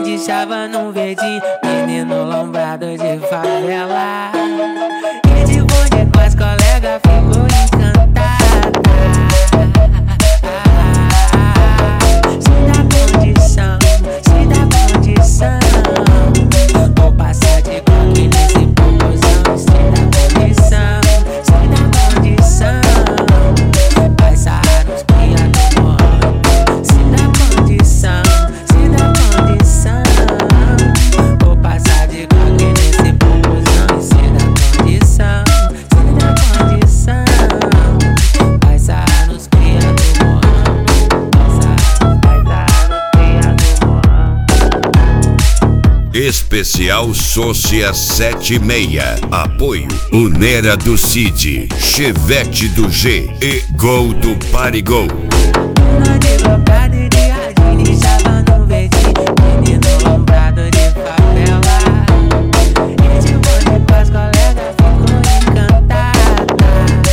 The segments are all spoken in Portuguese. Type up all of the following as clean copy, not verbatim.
de Chavano verdinho, menino lombrado de favela. E de bonde com as colegas ficou encantada. Se dá condição, se dá condição, vou passar de coque nesse popozão. Se dá condição, se dá condição, vai sarrar nos cria do morro. Se dá condição, se dá condição, vou passar de coque nesse popozão. Se dá condição, se dá condição, vai sarrar nos cria do morro. Vai sarrar nos cria do morro. Especial Sócia 76. Apoio Unera do Cid, Chevette do G e Gol do Parigol. Uma advogada de jardim de Chavano verdinho, menino lombrado de favela. E de bonde com as colegas ficou encantada.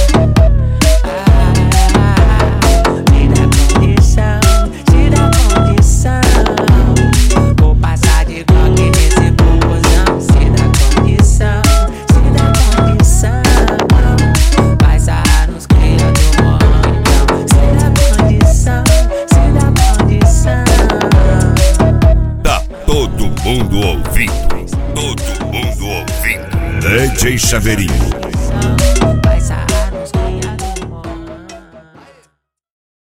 Se dá condição, se dá condição, vou passar de coque nesse popozão. Se dá condição, se dá condição, vai sarrar nos cria do morro. Se dá condição, se dá condição. Tá todo mundo ouvindo, todo mundo ouvindo. DJ Chaveirinho.